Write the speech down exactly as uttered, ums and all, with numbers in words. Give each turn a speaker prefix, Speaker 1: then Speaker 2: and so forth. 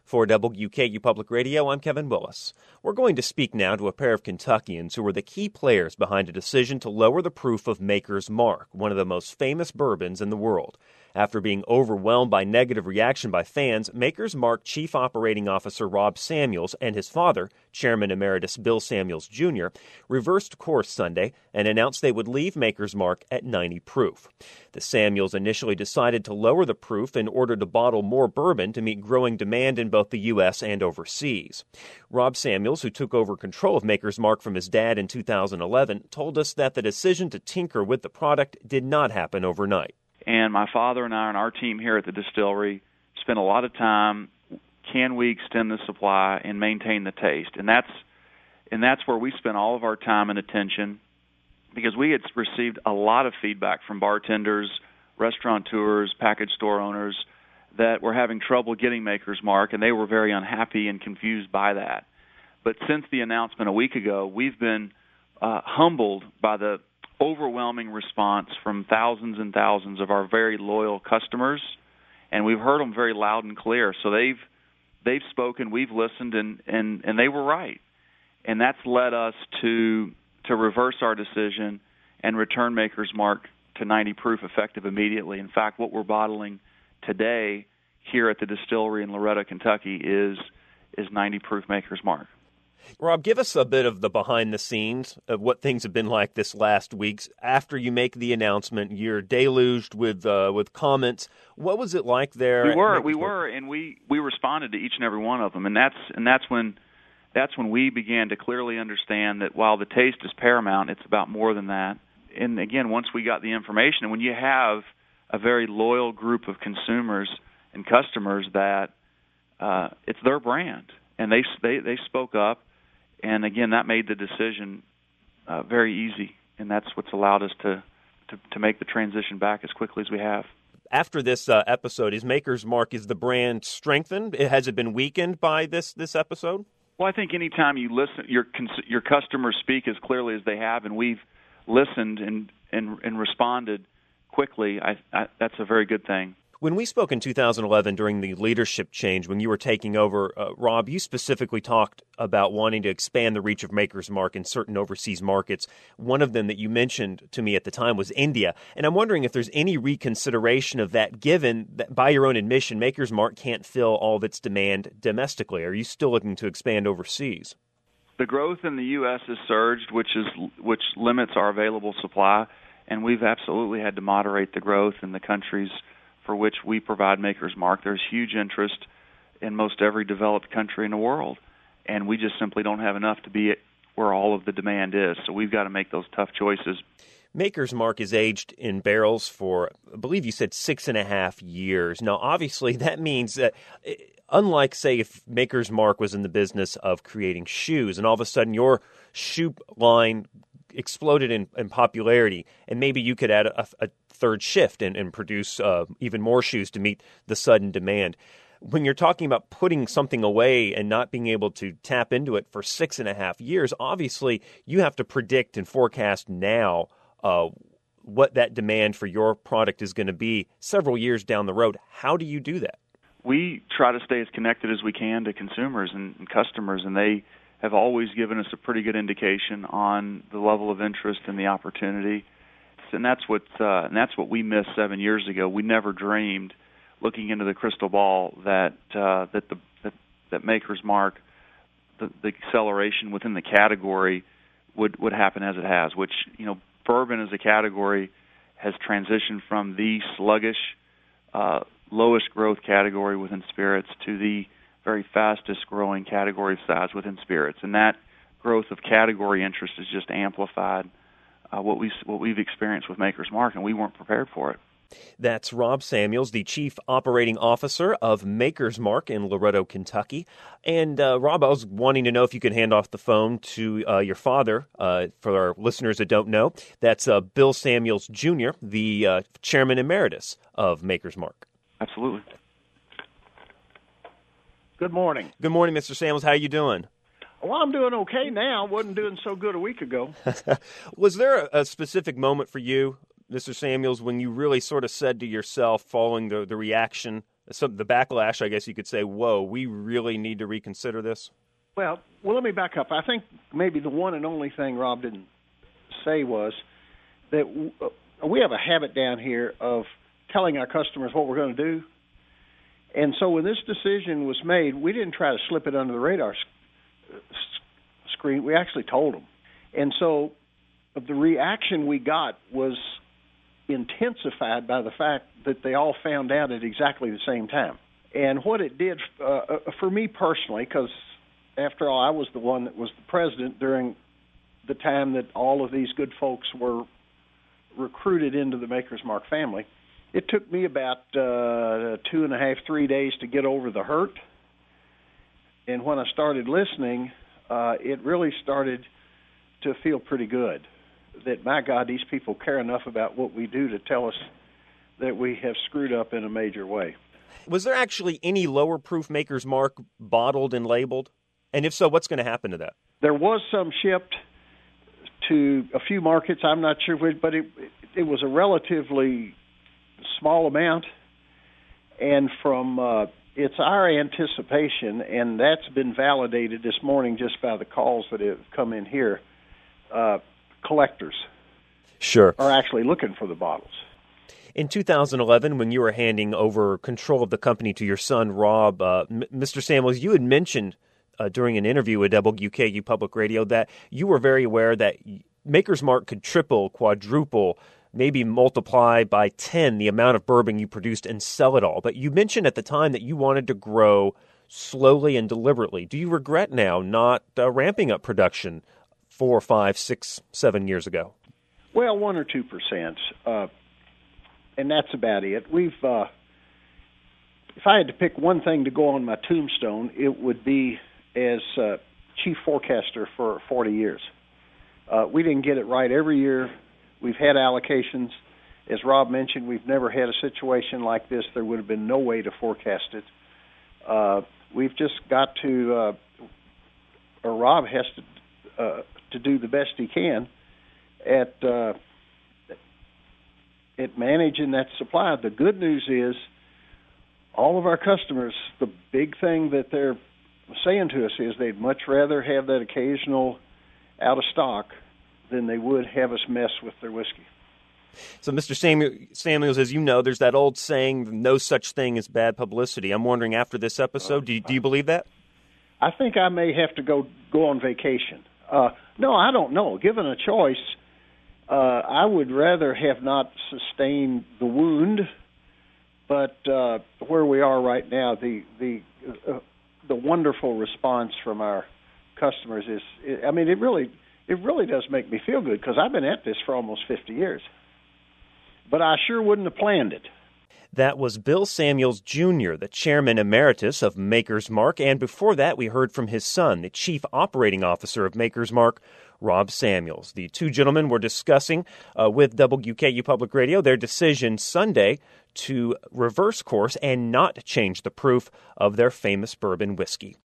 Speaker 1: For W K U Public Radio, I'm Kevin Willis. We're going to speak now to a pair of Kentuckians who were the key players behind a decision to lower the proof of Maker's Mark, one of the most famous bourbons in the world. After being overwhelmed by negative reaction by fans, Maker's Mark Chief Operating Officer Rob Samuels and his father, Chairman Emeritus Bill Samuels Junior, reversed course Sunday and announced they would leave Maker's Mark at ninety proof. The Samuels initially decided to lower the proof in order to bottle more bourbon to meet growing demand in both the U S and overseas. Rob Samuels, who took over control of Maker's Mark from his dad in two thousand eleven, told us that the decision to tinker with the product did not happen overnight.
Speaker 2: And my father and I and our team here at the distillery spent a lot of time, can we extend the supply and maintain the taste? And that's and that's where we spent all of our time and attention, because we had received a lot of feedback from bartenders, restaurateurs, package store owners that were having trouble getting Maker's Mark, and they were very unhappy and confused by that. But since the announcement a week ago, we've been uh, humbled by the overwhelming response from thousands and thousands of our very loyal customers, and we've heard them very loud and clear. So they've they've spoken, we've listened, and, and, and they were right. And that's led us to to reverse our decision and return Maker's Mark to ninety proof effective immediately. In fact, what we're bottling today here at the distillery in Loretto, Kentucky is is ninety proof Maker's Mark.
Speaker 1: Rob, give us a bit of the behind the scenes of what things have been like this last week. After you make the announcement, you're deluged with uh, with comments. What was it like there?
Speaker 2: We were, we were, and we, we responded to each and every one of them, and that's and that's when that's when we began to clearly understand that while the taste is paramount, it's about more than that. And again, once we got the information, and when you have a very loyal group of consumers and customers that uh, it's their brand, and they they they spoke up. And again, that made the decision uh, very easy, and that's what's allowed us to, to, to make the transition back as quickly as we have.
Speaker 1: After this uh, episode, is Maker's Mark, is the brand strengthened? Has it been weakened by this this episode?
Speaker 2: Well, I think anytime you listen, your your customers speak as clearly as they have, and we've listened and and, and responded quickly, I, I, that's a very good thing.
Speaker 1: When we spoke in two thousand eleven during the leadership change, when you were taking over, uh, Rob, you specifically talked about wanting to expand the reach of Maker's Mark in certain overseas markets. One of them that you mentioned to me at the time was India. And I'm wondering if there's any reconsideration of that, given that by your own admission, Maker's Mark can't fill all of its demand domestically. Are you still looking to expand overseas?
Speaker 2: The growth in the U S has surged, which is which limits our available supply, and we've absolutely had to moderate the growth in the countries for which we provide Maker's Mark. There's huge interest in most every developed country in the world, and we just simply don't have enough to be where all of the demand is. So we've got to make those tough choices.
Speaker 1: Maker's Mark is aged in barrels for, I believe you said, six and a half years. Now, obviously, that means that unlike, say, if Maker's Mark was in the business of creating shoes, and all of a sudden your shoe line exploded in, in popularity, and maybe you could add a, a third shift and, and produce uh, even more shoes to meet the sudden demand. When you're talking about putting something away and not being able to tap into it for six and a half years, obviously you have to predict and forecast now uh, what that demand for your product is going to be several years down the road. How do you do that?
Speaker 2: We try to stay as connected as we can to consumers and, and customers, and they have always given us a pretty good indication on the level of interest and the opportunity. And that's what uh, and that's what we missed seven years ago. We never dreamed, looking into the crystal ball, that uh, that the that, that Maker's Mark, the, the acceleration within the category would would happen as it has. Which, you know, bourbon as a category has transitioned from the sluggish, uh, lowest growth category within spirits to the very fastest growing category of size within spirits, and that growth of category interest has just amplified uh, what we what we've experienced with Maker's Mark, and we weren't prepared for it.
Speaker 1: That's Rob Samuels, the Chief Operating Officer of Maker's Mark in Loretto, Kentucky. And uh, Rob, I was wanting to know if you could hand off the phone to uh, your father. Uh, for our listeners that don't know, that's uh, Bill Samuels Junior, the uh, Chairman Emeritus of Maker's Mark.
Speaker 2: Absolutely.
Speaker 3: Good morning.
Speaker 1: Good morning, Mister Samuels. How are you doing?
Speaker 3: Well, I'm doing okay now. Wasn't doing so good a week ago.
Speaker 1: Was there a, a specific moment for you, Mister Samuels, when you really sort of said to yourself, following the, the reaction some the backlash, I guess you could say, whoa, we really need to reconsider this?
Speaker 3: Well, well, let me back up. I think maybe the one and only thing Rob didn't say was that we have a habit down here of telling our customers what we're going to do. And so when this decision was made, we didn't try to slip it under the radar screen. We actually told them. And so the reaction we got was intensified by the fact that they all found out at exactly the same time. And what it did uh, for me personally, because after all, I was the one that was the president during the time that all of these good folks were recruited into the Maker's Mark family, it took me about uh, two and a half, three days to get over the hurt. And when I started listening, uh, it really started to feel pretty good. That, my God, these people care enough about what we do to tell us that we have screwed up in a major way.
Speaker 1: Was there actually any lower proof Maker's Mark bottled and labeled? And if so, what's going to happen to that?
Speaker 3: There was some shipped to a few markets. I'm not sure which, but it, it was a relatively small amount. And from uh, it's our anticipation, and that's been validated this morning just by the calls that have come in here, uh, collectors
Speaker 1: sure
Speaker 3: are actually looking for the bottles.
Speaker 1: In two thousand eleven, when you were handing over control of the company to your son, Rob, uh, M- Mister Samuels, you had mentioned uh, during an interview with W K U Public Radio that you were very aware that Maker's Mark could triple, quadruple, maybe multiply by ten the amount of bourbon you produced and sell it all. But you mentioned at the time that you wanted to grow slowly and deliberately. Do you regret now not uh, ramping up production four, five, six, seven years ago?
Speaker 3: Well, one or two percent, uh, and that's about it. We've, uh, if I had to pick one thing to go on my tombstone, it would be as uh, chief forecaster for forty years. Uh, we didn't get it right every year. We've had allocations. As Rob mentioned, we've never had a situation like this. There would have been no way to forecast it. Uh, we've just got to, uh, or Rob has to, uh, to do the best he can at uh, at managing that supply. The good news is all of our customers, the big thing that they're saying to us is they'd much rather have that occasional out of stock than they would have us mess with their whiskey.
Speaker 1: So, Mister Samuel, Samuels, as you know, there's that old saying, no such thing as bad publicity. I'm wondering, after this episode, do you, do you believe that?
Speaker 3: I think I may have to go go on vacation. Uh, no, I don't know. Given a choice, uh, I would rather have not sustained the wound, but uh, where we are right now, the the uh, the wonderful response from our customers is, I mean, it really it really does make me feel good because I've been at this for almost fifty years. But I sure wouldn't have planned it.
Speaker 1: That was Bill Samuels, Junior, the chairman emeritus of Maker's Mark, and before that we heard from his son, the chief operating officer of Maker's Mark, Rob Samuels. The two gentlemen were discussing uh, with W K U Public Radio their decision Sunday to reverse course and not change the proof of their famous bourbon whiskey.